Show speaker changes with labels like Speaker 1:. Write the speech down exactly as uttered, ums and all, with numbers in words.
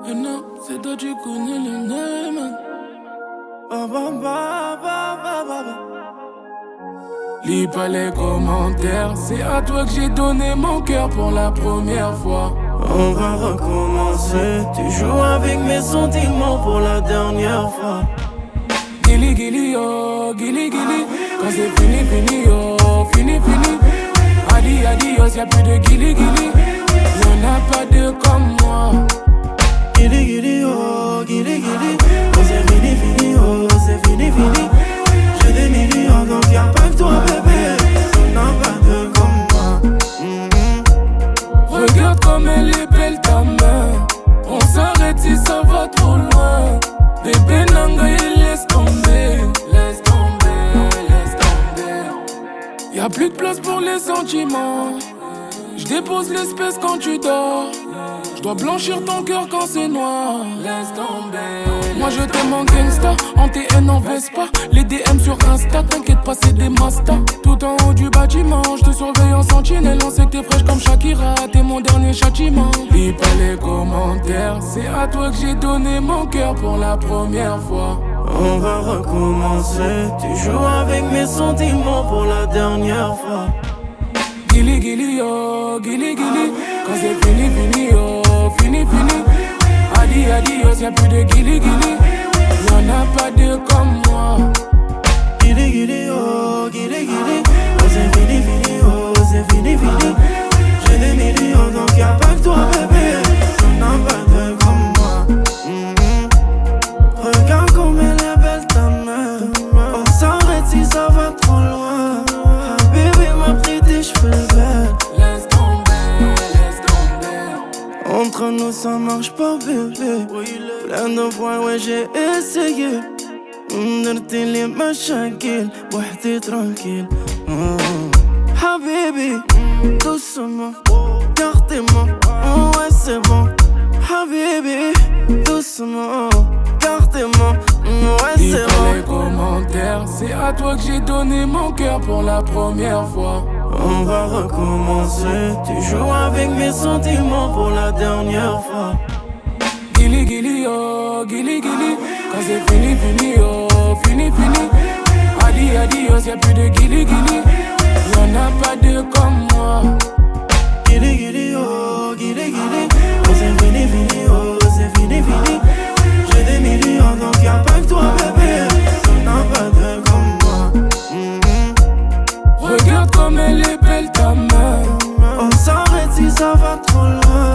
Speaker 1: Et non, c'est toi, tu connais le name. Ba, ba, ba, ba, ba, ba, ba. Lis pas les commentaires, c'est à toi que j'ai donné mon cœur pour la première fois.
Speaker 2: On va recommencer, tu joues avec mes sentiments pour la dernière fois.
Speaker 1: Gili gili oh, gili gili, quand c'est fini fini oh, fini fini. Adi adios, y'a plus de gili gili, y'en a pas deux comme moi.
Speaker 2: Gili gili oh, gili gili, quand c'est fini fini oh, c'est fini fini. J'ai des millions donc y'a pas que toi bébé, y'en a pas deux comme moi. mm-hmm.
Speaker 1: Regarde comme elle est belle ta main, on s'arrête si ça va trop loin. Bébé nanga il laisse tomber, laisse tomber, laisse tomber. Y'a plus de place pour les sentiments, j'dépose l'espèce quand tu dors. J'dois blanchir ton cœur quand c'est noir, laisse tomber. Moi je t'aime en gangsta, en T N en Vespa. Les D M sur Insta, t'inquiète pas c'est des mastas. Tout en haut du bâtiment, j'te surveille en sentinelle. On sait que t'es fraîche comme Shakira, t'es mon dernier châtiment. Lis pas les commentaires, c'est à toi que j'ai donné mon cœur pour la première fois.
Speaker 2: On va recommencer, tu joues avec mes sentiments pour la dernière fois.
Speaker 1: Gili gili oh, gili gili, quand c'est fini fini oh, fini fini. Adi adios, y'a plus de gili gili, y'en a pas deux comme moi.
Speaker 2: Gili gili oh, gili gili, quand c'est fini fini oh, c'est fini fini. J'ai des millions donc y'a pas que toi bébé, y'en a pas deux comme moi. mm-hmm. Regarde comme elle est belle ta main, on s'arrête si ça va trop loin. Ah bébé m'a pris tes cheveux verts.
Speaker 1: Laisse tomber, laisse tomber.
Speaker 2: Entre nous ça marche pas bébé. Plein de fois ouais j'ai essayé. درتي لي مشاكل وحدي tranquille. Habibi, doucement, gardez-moi, ouais c'est bon. Habibi, doucement, gardez-moi, ouais
Speaker 1: Lis
Speaker 2: c'est
Speaker 1: pas
Speaker 2: bon.
Speaker 1: les commentaires, c'est à toi que j'ai donné mon cœur pour la première fois.
Speaker 2: On va recommencer, tu joues avec mes sentiments pour la dernière fois.
Speaker 1: Gili gili oh, gili gili, quand c'est fini fini oh, fini fini. Adi adios, y'a plus de gili gili, y'en a pas deux comme moi.
Speaker 2: Gili gili oh, gili gili, quand c'est fini fini oh, c'est fini fini. J'ai des millions donc y'a pas que toi bébé, y'en a pas deux comme moi. mm-hmm.
Speaker 1: Regarde comme elle est belle ta main,
Speaker 2: On s'arrête si ça va trop loin.